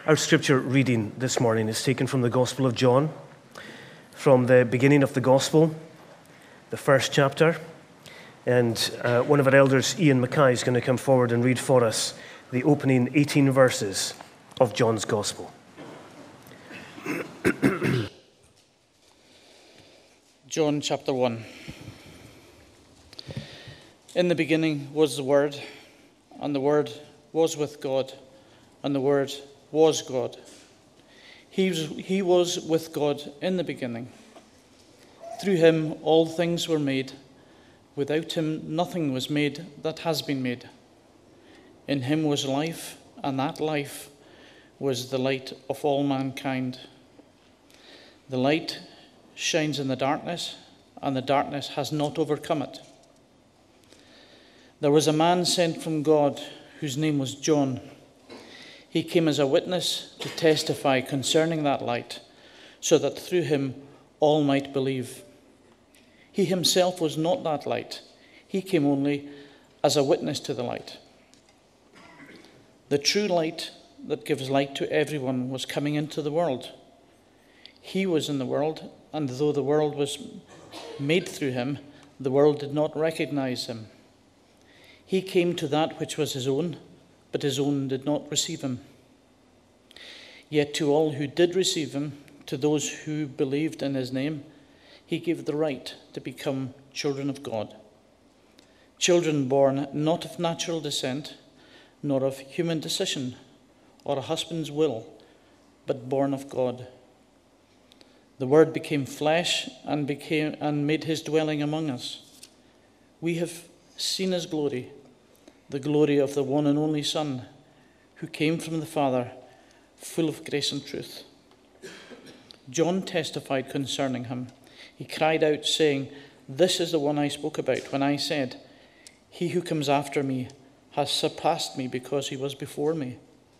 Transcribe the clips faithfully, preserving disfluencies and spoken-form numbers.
Our scripture reading this morning is taken from the Gospel of John, from the beginning of the Gospel, the first chapter. And uh, one of our elders, Ian Mackay, is going to come forward and read for us the opening eighteen verses of John's Gospel. John chapter one. In the beginning was the Word, and the Word was with God, and the Word was God. He was, he was with God in the beginning. Through him all things were made. Without him nothing was made that has been made. In him was life, and that life was the light of all mankind. The light shines in the darkness, and the darkness has not overcome it. There was a man sent from God whose name was John. He came as a witness to testify concerning that light, so that through him all might believe. He himself was not that light. He came only as a witness to the light. The true light that gives light to everyone was coming into the world. He was in the world, and though the world was made through him, the world did not recognize him. He came to that which was his own, but his own did not receive him. Yet to all who did receive him, to those who believed in his name, he gave the right to become children of God. Children born not of natural descent, nor of human decision, or a husband's will, but born of God. The Word became flesh and became and made his dwelling among us. We have seen his glory, the glory of the one and only Son, who came from the Father, full of grace and truth. John testified concerning him. He cried out, saying, "This is the one I spoke about when I said, 'He who comes after me has surpassed me because he was before me.'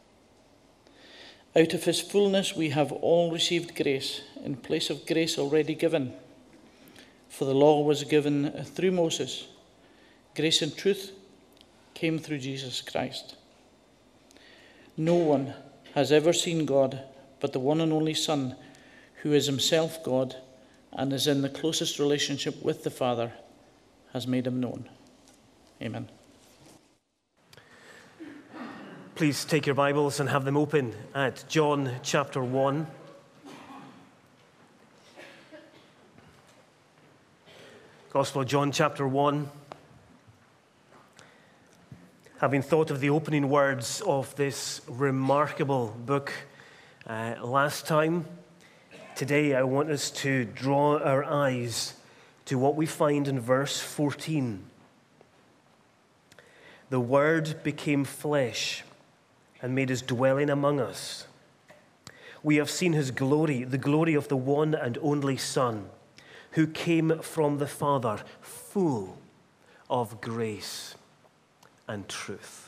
Out of his fullness we have all received grace in place of grace already given. For the law was given through Moses. Grace and truth came through Jesus Christ. No one has ever seen God but the one and only Son, who is himself God and is in the closest relationship with the Father, has made him known." Amen. Please take your Bibles and have them open at John chapter one. Gospel of John chapter one. Having thought of the opening words of this remarkable book uh, last time, today I want us to draw our eyes to what we find in verse fourteen. The Word became flesh and made his dwelling among us. We have seen his glory, the glory of the one and only Son, who came from the Father, full of grace and truth.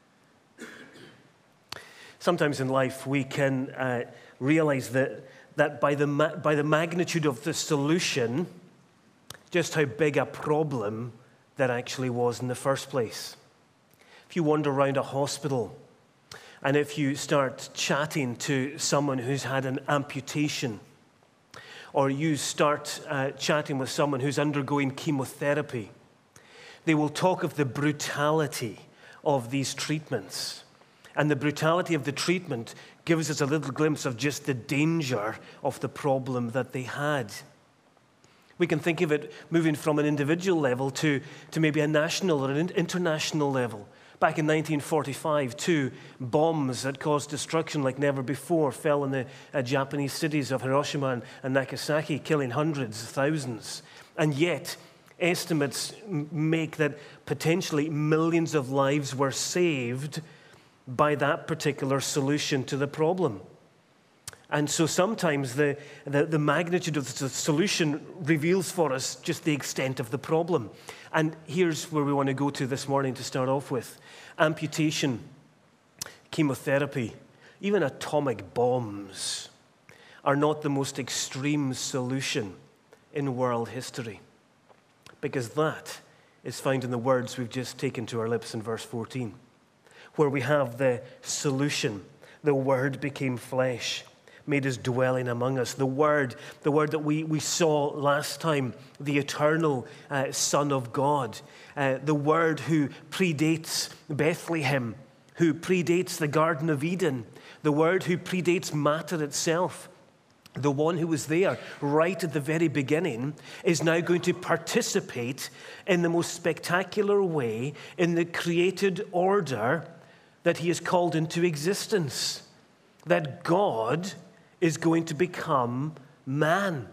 Sometimes in life we can uh, realize that, that by, the ma- by the magnitude of the solution, just how big a problem that actually was in the first place. If you wander around a hospital and if you start chatting to someone who's had an amputation, or you start uh, chatting with someone who's undergoing chemotherapy, they will talk of the brutality of these treatments. And the brutality of the treatment gives us a little glimpse of just the danger of the problem that they had. We can think of it moving from an individual level to, to maybe a national or an international level. Back in nineteen forty-five, two bombs that caused destruction like never before fell in the uh, Japanese cities of Hiroshima and, and Nagasaki, killing hundreds, thousands. And yet, estimates make that potentially millions of lives were saved by that particular solution to the problem. And so sometimes the, the, the magnitude of the solution reveals for us just the extent of the problem. And here's where we want to go to this morning to start off with. Amputation, chemotherapy, even atomic bombs are not the most extreme solution in world history, because that is found in the words we've just taken to our lips in verse fourteen, where we have the solution, the Word became flesh, made his dwelling among us. The Word, the Word that we, we saw last time, the eternal uh, Son of God, uh, the Word who predates Bethlehem, who predates the Garden of Eden, the Word who predates matter itself. The one who was there right at the very beginning is now going to participate in the most spectacular way in the created order that he has called into existence. That God is going to become man.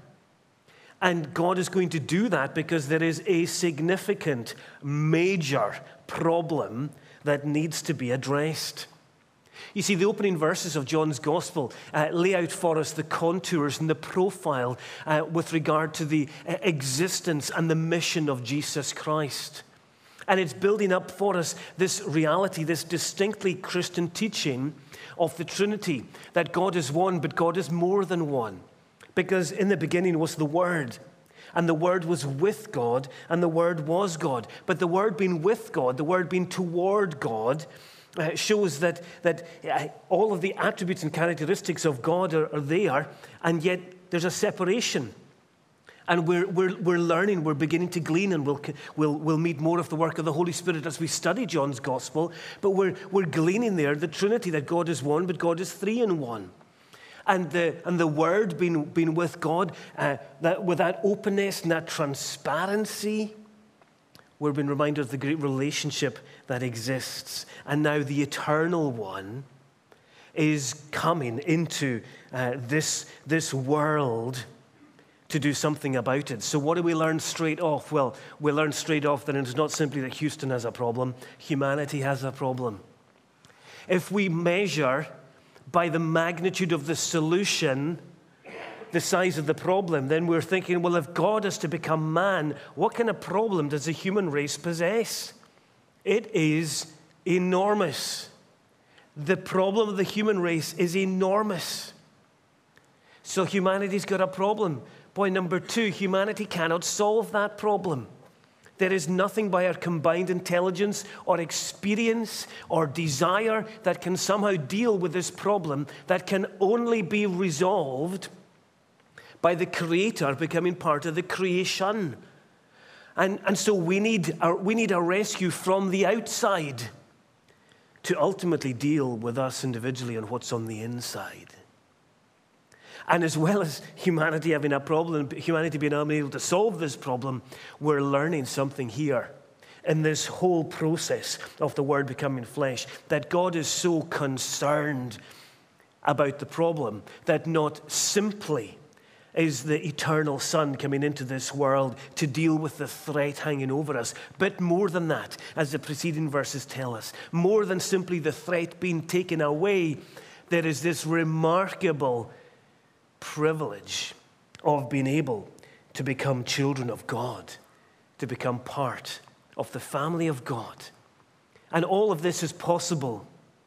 And God is going to do that because there is a significant, major problem that needs to be addressed. You see, the opening verses of John's Gospel uh, lay out for us the contours and the profile uh, with regard to the uh, existence and the mission of Jesus Christ. And it's building up for us this reality, this distinctly Christian teaching of the Trinity, that God is one, but God is more than one. Because in the beginning was the Word, and the Word was with God, and the Word was God. But the Word being with God, the Word being toward God, Uh, shows that, that uh, all of the attributes and characteristics of God are, are there, and yet there's a separation. And we're, we're, we're learning, we're beginning to glean, and we'll, we'll, we'll meet more of the work of the Holy Spirit as we study John's Gospel, but we're, we're gleaning there the Trinity, that God is one, but God is three in one. And the, and the Word being, being with God, uh, that, with that openness and that transparency, we're being reminded of the great relationship that exists. And now the eternal one is coming into uh, this, this world to do something about it. So what do we learn straight off? Well, we learn straight off that it's not simply that Houston has a problem. Humanity has a problem. If we measure by the magnitude of the solution the size of the problem, then we're thinking, well, if God is to become man, what kind of problem does the human race possess? It is enormous. The problem of the human race is enormous. So humanity's got a problem. Point number two, humanity cannot solve that problem. There is nothing by our combined intelligence or experience or desire that can somehow deal with this problem, that can only be resolved by the Creator becoming part of the creation. And, and so we need, our, we need a rescue from the outside to ultimately deal with us individually and what's on the inside. And as well as humanity having a problem, humanity being unable to solve this problem, we're learning something here in this whole process of the Word becoming flesh, that God is so concerned about the problem that not simply is the eternal Son coming into this world to deal with the threat hanging over us. But more than that, as the preceding verses tell us, more than simply the threat being taken away, there is this remarkable privilege of being able to become children of God, to become part of the family of God. And all of this is possible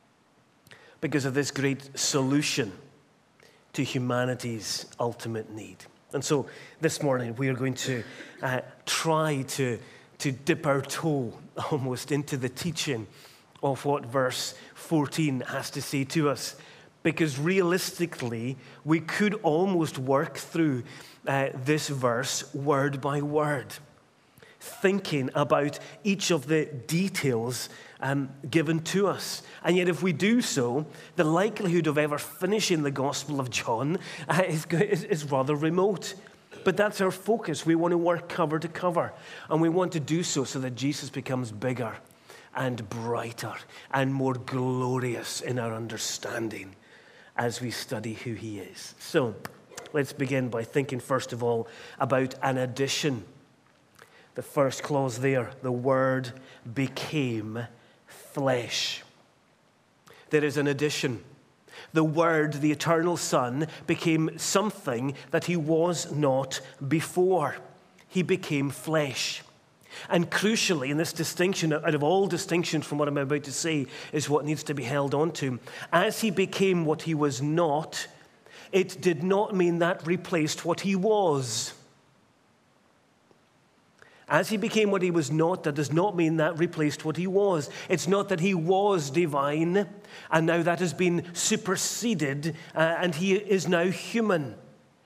because of this great solution to humanity's ultimate need. And so this morning we are going to uh, try to, to dip our toe almost into the teaching of what verse fourteen has to say to us. Because realistically, we could almost work through uh, this verse word by word, thinking about each of the details um, given to us. And yet if we do so, the likelihood of ever finishing the Gospel of John uh, is, is, is rather remote. But that's our focus. We want to work cover to cover. And we want to do so so that Jesus becomes bigger and brighter and more glorious in our understanding as we study who he is. So let's begin by thinking first of all about an addition. The first clause there, the Word became flesh. There is an addition. The Word, the eternal Son, became something that he was not before. He became flesh. And crucially, in this distinction, out of all distinctions from what I'm about to say, is what needs to be held on to. As he became what he was not, it did not mean that replaced what he was. As he became what he was not, that does not mean that replaced what he was. It's not that he was divine, and now that has been superseded, uh, and he is now human.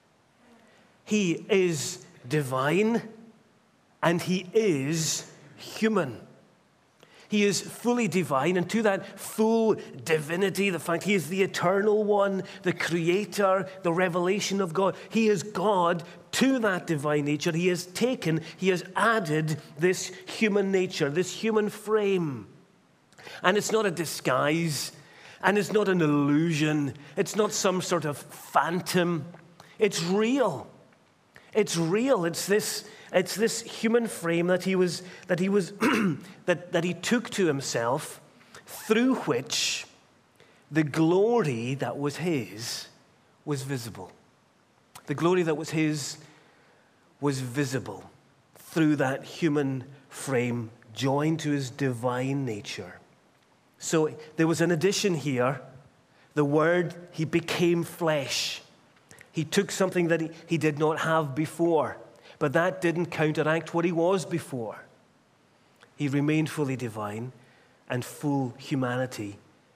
He is divine, and he is human. He is fully divine, and to that full divinity, the fact he is the eternal one, the creator, the revelation of God, he is God. To that divine nature, he has taken, he has added this human nature, this human frame. And it's not a disguise, and it's not an illusion. It's not some sort of phantom. It's real. It's real. It's this, it's this human frame that he was, that he was, that, that he took to himself, through which the glory that was his was visible. The glory that was his was visible through that human frame joined to his divine nature. So there was an addition here. The Word, he became flesh. He took something that he, he did not have before, but that didn't counteract what he was before. He remained fully divine, and full humanity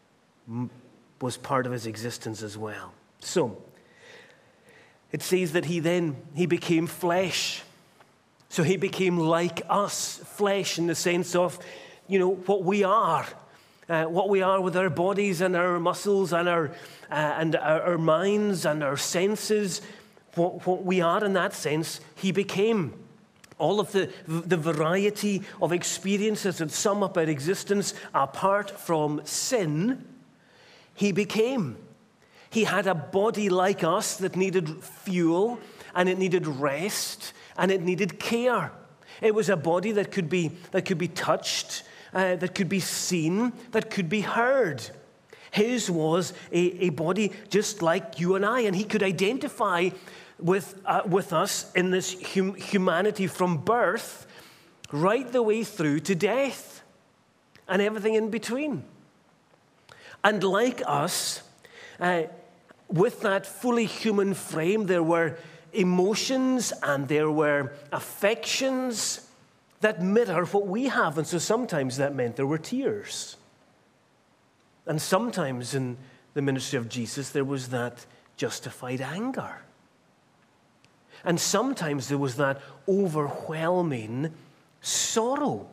was part of his existence as well. So, it says that he then, he became flesh. So he became like us, flesh in the sense of, you know, what we are. Uh, what we are with our bodies and our muscles and our, uh, and our, our minds and our senses. What, what we are in that sense, he became. All of the, the variety of experiences that sum up our existence apart from sin, he became. He had a body like us that needed fuel, and it needed rest, and it needed care. It was a body that could be, that could be touched, uh, that could be seen, that could be heard. His was a, a body just like you and I, and he could identify with, uh, with us in this hum- humanity from birth right the way through to death and everything in between. And like us, uh, with that fully human frame, there were emotions and there were affections that mirror what we have. And so sometimes that meant there were tears. And sometimes in the ministry of Jesus, there was that justified anger. And sometimes there was that overwhelming sorrow.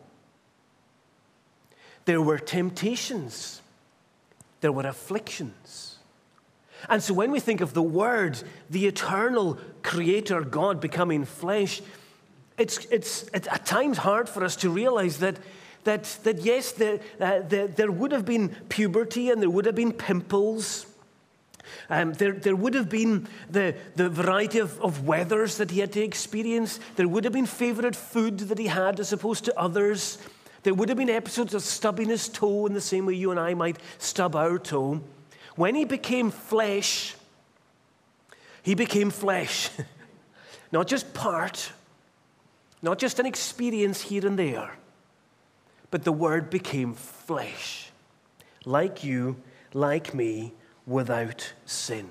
There were temptations. There were afflictions. And so when we think of the Word, the eternal Creator God becoming flesh, it's, it's, it's at times hard for us to realize that, that, that yes, there, uh, there, there would have been puberty and there would have been pimples. Um, there, there would have been the, the variety of, of weathers that he had to experience. There would have been favorite food that he had as opposed to others. There would have been episodes of stubbing his toe in the same way you and I might stub our toe. When he became flesh, he became flesh. Not just part, not just an experience here and there, but the Word became flesh, like you, like me, without sin.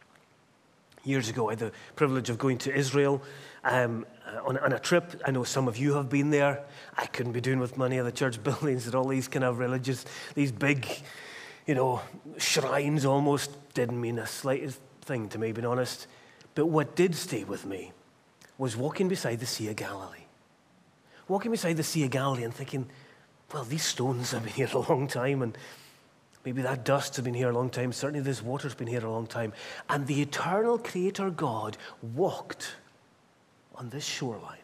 Years ago, I had the privilege of going to Israel um, on, on a trip. I know some of you have been there. I couldn't be doing with many of the church buildings that all these kind of religious, these big, you know, shrines almost didn't mean the slightest thing to me, being honest. But what did stay with me was walking beside the Sea of Galilee. Walking beside the Sea of Galilee and thinking, well, these stones have been here a long time, and maybe that dust has been here a long time. Certainly this water's been here a long time. And the eternal Creator God walked on this shoreline.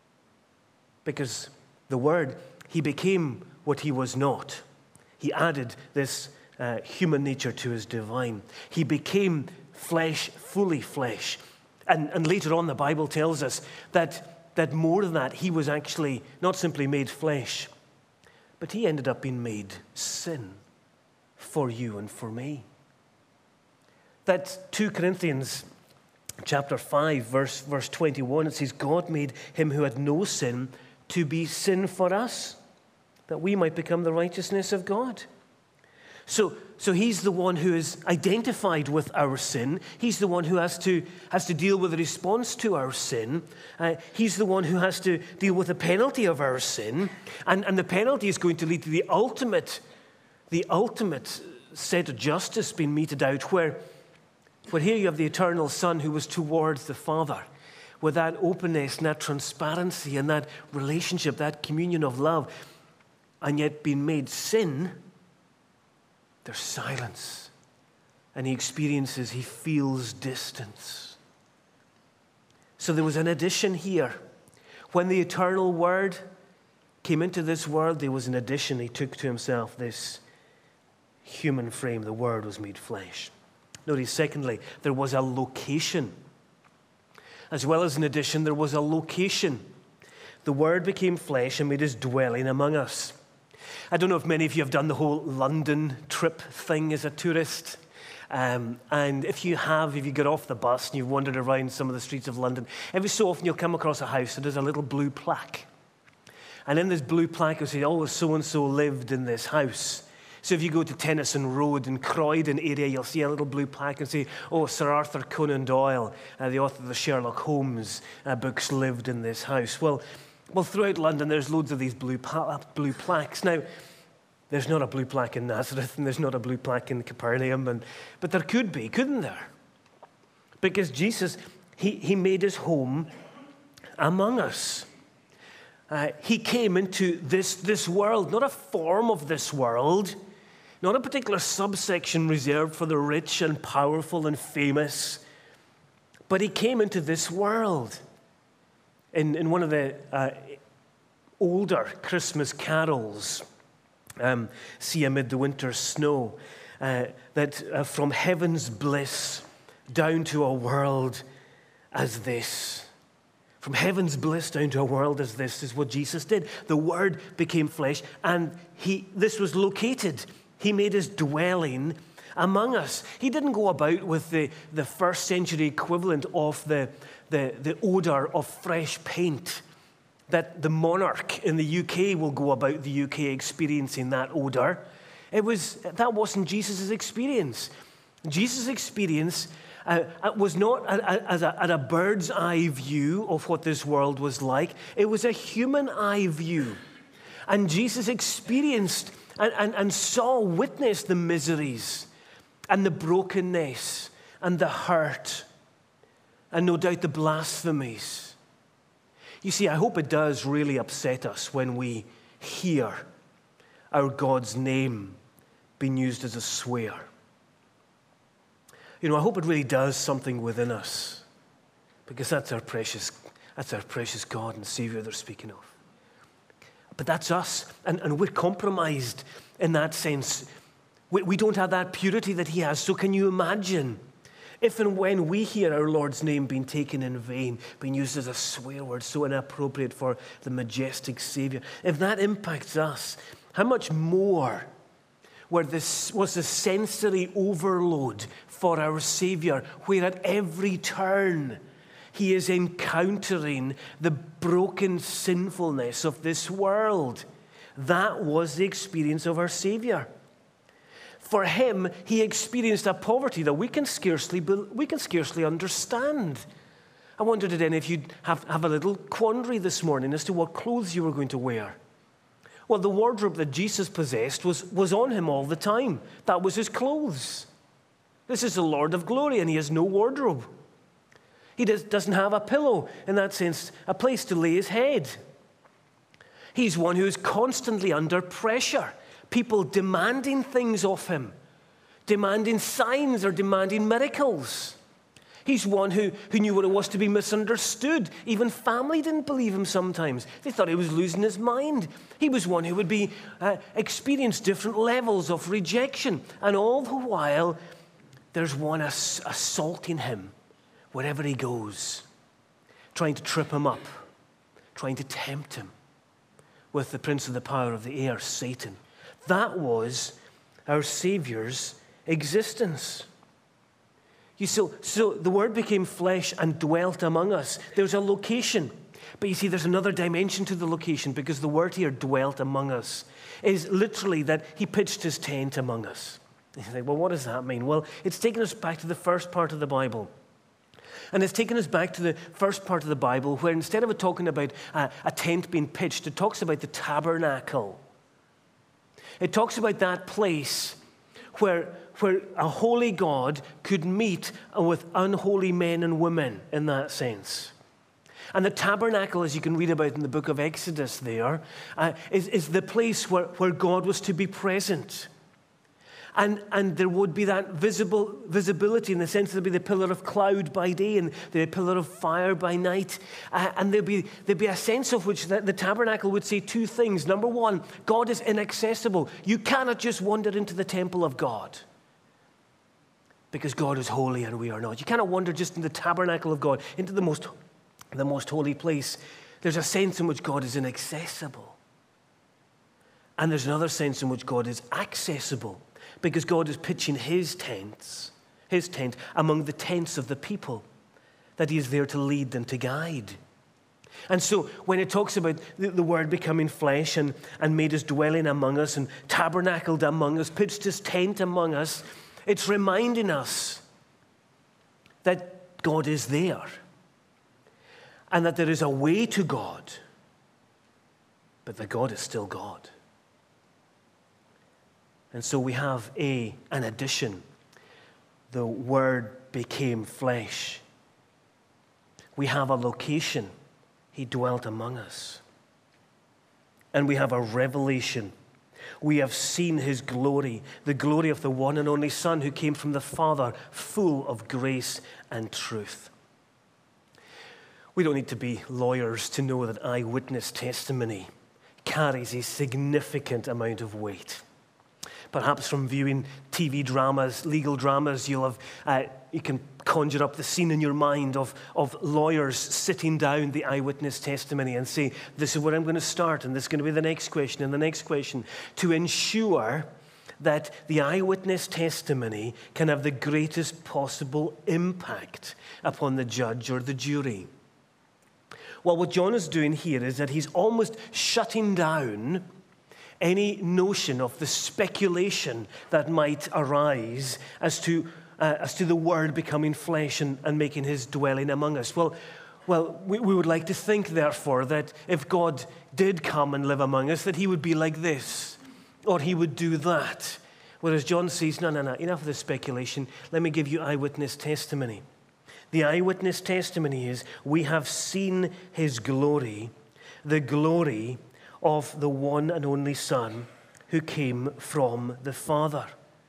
Because the Word, he became what he was not. He added this uh, human nature to his divine. He became flesh, fully flesh. And, and later on, the Bible tells us that, that more than that, he was actually not simply made flesh, but he ended up being made sin for you and for me. That Second Corinthians chapter five, verse, verse twenty-one, it says, God made him who had no sin to be sin for us, that we might become the righteousness of God. So, so he's the one who is identified with our sin. He's the one who has to, has to deal with the response to our sin. Uh, he's the one who has to deal with the penalty of our sin. And, and the penalty is going to lead to the ultimate, the ultimate set of justice being meted out, where, where here you have the eternal Son who was towards the Father, with that openness and that transparency and that relationship, that communion of love, and yet being made sin. There's silence, and he experiences, he feels distance. So there was an addition here. When the eternal Word came into this world, there was an addition. He took to himself this human frame. The Word was made flesh. Notice, secondly, there was a location. As well as an addition, there was a location. The Word became flesh and made his dwelling among us. I don't know if many of you have done the whole London trip thing as a tourist. Um, and if you have, if you got off the bus and you've wandered around some of the streets of London, every so often you'll come across a house that has a little blue plaque. And in this blue plaque, it'll say, oh, so-and-so lived in this house. So if you go to Tennyson Road in Croydon area, you'll see a little blue plaque and say, oh, Sir Arthur Conan Doyle, uh, the author of the Sherlock Holmes uh, books, lived in this house. Well, well, throughout London, there's loads of these blue, pa- blue plaques. Now, there's not a blue plaque in Nazareth, and there's not a blue plaque in Capernaum, and, but there could be, couldn't there? Because Jesus, he, he made his home among us. Uh, he came into this, this world, not a form of this world, not a particular subsection reserved for the rich and powerful and famous, but he came into this world. In, in one of the uh, older Christmas carols, um, See Amid the Winter Snow, uh, that uh, from heaven's bliss down to a world as this. From heaven's bliss down to a world as this is what Jesus did. The Word became flesh, and he, this was located. He made his dwelling among us. He didn't go about with the, the first century equivalent of the, the, the odor of fresh paint, that the monarch in the U K will go about the U K experiencing that odor. It was, that wasn't Jesus' experience. Jesus' experience uh, was not a, a, as a, at a bird's eye view of what this world was like. It was a human eye view. And Jesus experienced and, and, and saw, witnessed the miseries and the brokenness and the hurt and no doubt the blasphemies. You see, I hope it does really upset us when we hear our God's name being used as a swear. You know, I hope it really does something within us, because that's our precious, that's our precious God and Savior they're speaking of. But that's us, and, and we're compromised in that sense. We, we don't have that purity that he has. So can you imagine if and when we hear our Lord's name being taken in vain, being used as a swear word so inappropriate for the majestic Savior, if that impacts us, how much more where this was the sensory overload for our Savior, where at every turn he is encountering the broken sinfulness of this world. That was the experience of our Savior. For him, he experienced a poverty that we can scarcely we can scarcely understand. I wonder, did any of you have, have a little quandary this morning as to what clothes you were going to wear? Well, the wardrobe that Jesus possessed was, was on him all the time. That was his clothes. This is the Lord of glory, and he has no wardrobe. He does, doesn't have a pillow, in that sense, a place to lay his head. He's one who is constantly under pressure. People demanding things of him, demanding signs or demanding miracles. He's one who, who knew what it was to be misunderstood. Even family didn't believe him sometimes. They thought he was losing his mind. He was one who would be uh, experience different levels of rejection. And all the while, there's one ass- assaulting him wherever he goes, trying to trip him up, trying to tempt him with the prince of the power of the air, Satan. That was our Savior's existence. You so, so the Word became flesh and dwelt among us. There's a location. But you see, there's another dimension to the location, because the word here, dwelt among us, is literally that he pitched his tent among us. You think, well, what does that mean? Well, it's taken us back to the first part of the Bible. And it's taken us back to the first part of the Bible where instead of it talking about a, a tent being pitched, it talks about the tabernacle. It talks about that place where, where a holy God could meet with unholy men and women in that sense. And the tabernacle, as you can read about in the book of Exodus there, uh, is, is the place where, where God was to be present. And, and there would be that visible visibility in the sense there'd be the pillar of cloud by day and the pillar of fire by night. Uh, and there'd be, there'd be a sense of which the, the tabernacle would say two things. Number one, God is inaccessible. You cannot just wander into the temple of God because God is holy and we are not. You cannot wander just in the tabernacle of God, into the most, the most holy place. There's a sense in which God is inaccessible. And there's another sense in which God is accessible, because God is pitching his tents, his tent, among the tents of the people that he is there to lead and to guide. And so when it talks about the, the Word becoming flesh and, and made his dwelling among us and tabernacled among us, pitched his tent among us, it's reminding us that God is there and that there is a way to God, but that God is still God. And so we have a, an addition. The Word became flesh. We have a location. He dwelt among us. And we have a revelation. We have seen his glory, the glory of the one and only Son who came from the Father, full of grace and truth. We don't need to be lawyers to know that eyewitness testimony carries a significant amount of weight. Perhaps from viewing T V dramas, legal dramas, you'll have, uh, you can conjure up the scene in your mind of, of lawyers sitting down the eyewitness testimony and say, this is where I'm going to start, and this is going to be the next question, and the next question, to ensure that the eyewitness testimony can have the greatest possible impact upon the judge or the jury. Well, what John is doing here is that he's almost shutting down any notion of the speculation that might arise as to, uh, as to the Word becoming flesh and, and making his dwelling among us. Well, well we, we would like to think, therefore, that if God did come and live among us, that he would be like this, or he would do that. Whereas John says, no, no, no, enough of the speculation. Let me give you eyewitness testimony. The eyewitness testimony is, we have seen his glory, the glory of the one and only Son who came from the Father.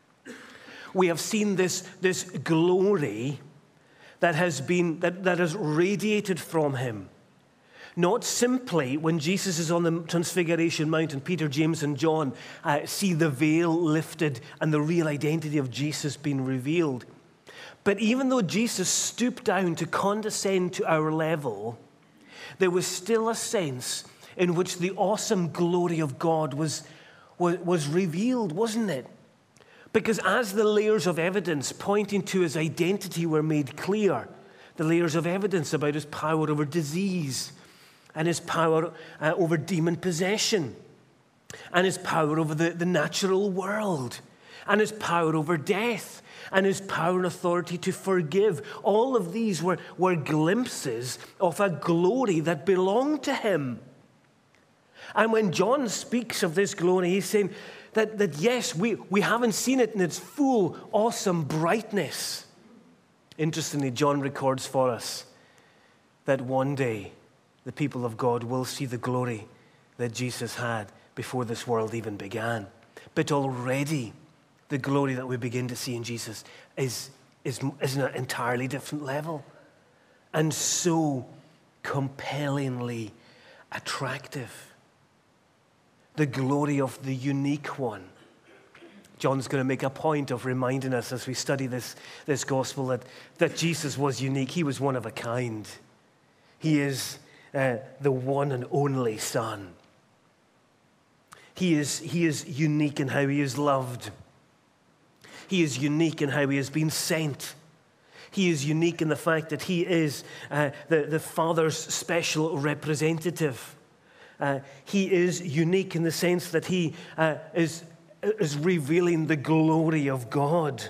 We have seen this, this glory that has been that, that has radiated from him. Not simply when Jesus is on the Transfiguration Mount and Peter, James, and John uh, see the veil lifted and the real identity of Jesus being revealed. But even though Jesus stooped down to condescend to our level, there was still a sense in which the awesome glory of God was, was, was revealed, wasn't it? Because as the layers of evidence pointing to his identity were made clear, the layers of evidence about his power over disease and his power uh, over demon possession and his power over the, the natural world and his power over death and his power and authority to forgive, all of these were, were glimpses of a glory that belonged to him. And when John speaks of this glory, he's saying that, that yes, we, we haven't seen it in its full, awesome brightness. Interestingly, John records for us that one day the people of God will see the glory that Jesus had before this world even began. But already the glory that we begin to see in Jesus is, is, is an entirely different level and so compellingly attractive. The glory of the unique one. John's going to make a point of reminding us as we study this, this gospel that, that Jesus was unique. He was one of a kind. He is uh, the one and only Son. He is, he is unique in how he is loved. He is unique in how he has been sent. He is unique in the fact that he is uh, the, the Father's special representative. Uh, he is unique in the sense that he uh, is is revealing the glory of God.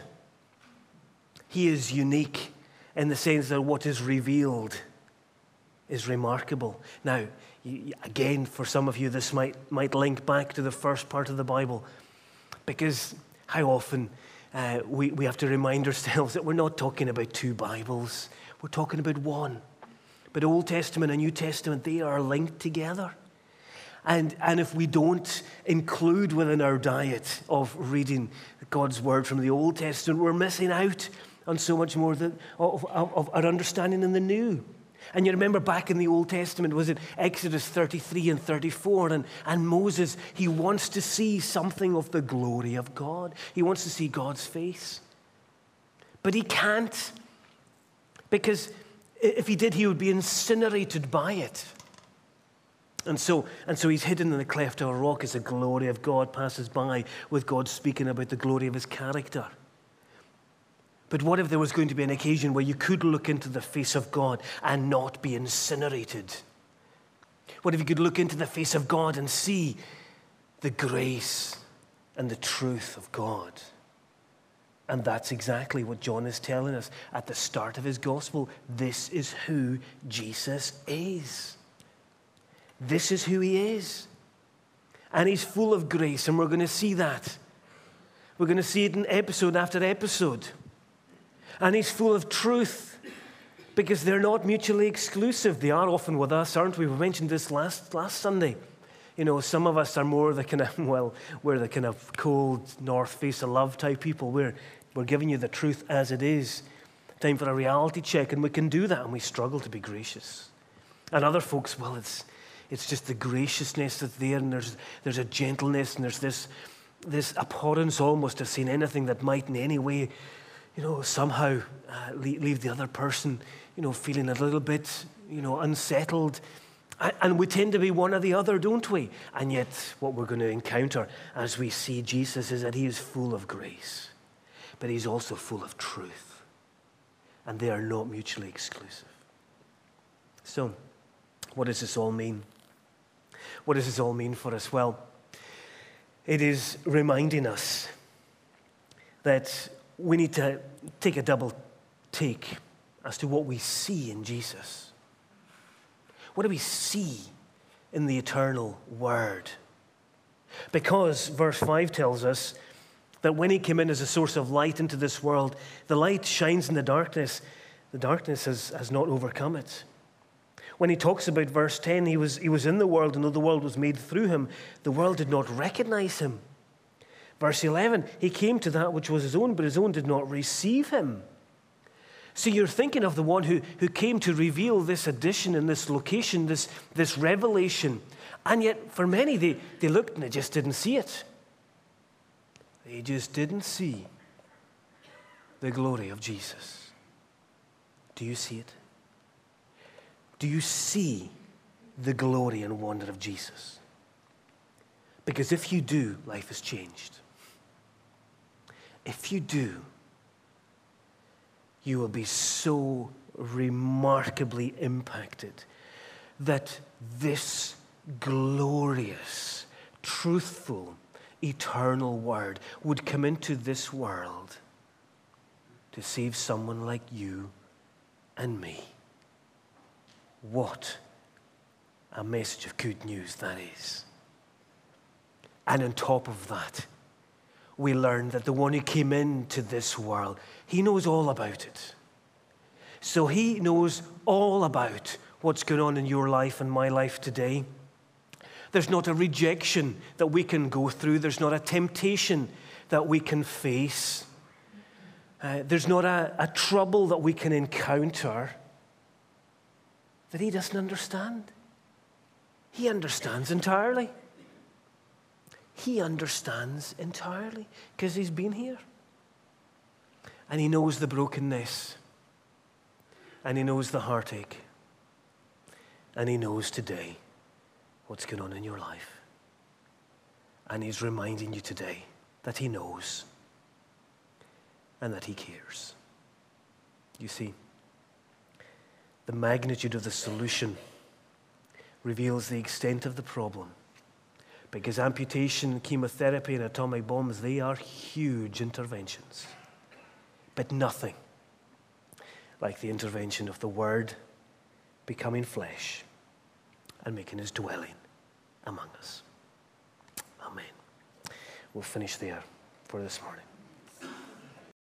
He is unique in the sense that what is revealed is remarkable. Now, again, for some of you, this might, might link back to the first part of the Bible, because how often uh, we, we have to remind ourselves that we're not talking about two Bibles. We're talking about one. But Old Testament and New Testament, they are linked together. And, and if we don't include within our diet of reading God's Word from the Old Testament, we're missing out on so much more that, of, of, of our understanding in the New. And you remember back in the Old Testament, was it Exodus thirty-three and thirty-four? And, and Moses, he wants to see something of the glory of God. He wants to see God's face. But he can't, because if he did, he would be incinerated by it. And so, and so he's hidden in the cleft of a rock as the glory of God passes by, with God speaking about the glory of his character. But what if there was going to be an occasion where you could look into the face of God and not be incinerated? What if you could look into the face of God and see the grace and the truth of God? And that's exactly what John is telling us at the start of his gospel. This is who Jesus is. This is who he is. And he's full of grace, and we're going to see that. We're going to see it in episode after episode. And he's full of truth, because they're not mutually exclusive. They are often with us, aren't we? We mentioned this last, last Sunday. You know, some of us are more the kind of, well, we're the kind of cold, north face of love type people. We're, we're giving you the truth as it is. Time for a reality check, and we can do that, and we struggle to be gracious. And other folks, well, it's it's just the graciousness that's there, and there's there's a gentleness, and there's this this abhorrence almost of seeing anything that might in any way, you know, somehow uh, leave the other person, you know, feeling a little bit, you know, unsettled. And we tend to be one or the other, don't we? And yet what we're going to encounter as we see Jesus is that he is full of grace, but he's also full of truth. And they are not mutually exclusive. So, what does this all mean? What does this all mean for us? Well, it is reminding us that we need to take a double take as to what we see in Jesus. What do we see in the eternal Word? Because verse five tells us that when he came in as a source of light into this world, the light shines in the darkness. The darkness has, has not overcome it. When he talks about verse ten, he was, he was in the world, and though the world was made through him, the world did not recognize him. Verse eleven, he came to that which was his own, but his own did not receive him. So you're thinking of the one who, who came to reveal this addition and this location, this, this revelation. And yet, for many, they, they looked and they just didn't see it. They just didn't see the glory of Jesus. Do you see it? Do you see the glory and wonder of Jesus? Because if you do, life has changed. If you do, you will be so remarkably impacted that this glorious, truthful, eternal Word would come into this world to save someone like you and me. What a message of good news that is. And on top of that, we learn that the one who came into this world, he knows all about it. So he knows all about what's going on in your life and my life today. There's not a rejection that we can go through. There's not a temptation that we can face. Uh, there's not a, a trouble that we can encounter that he doesn't understand. He understands entirely. He understands entirely because he's been here. And he knows the brokenness. And he knows the heartache. And he knows today what's going on in your life. And he's reminding you today that he knows and that he cares. You see, the magnitude of the solution reveals the extent of the problem, Because amputation, chemotherapy, and atomic bombs, they are huge interventions. But nothing like the intervention of the Word becoming flesh and making his dwelling among us. Amen. We'll finish there for this morning.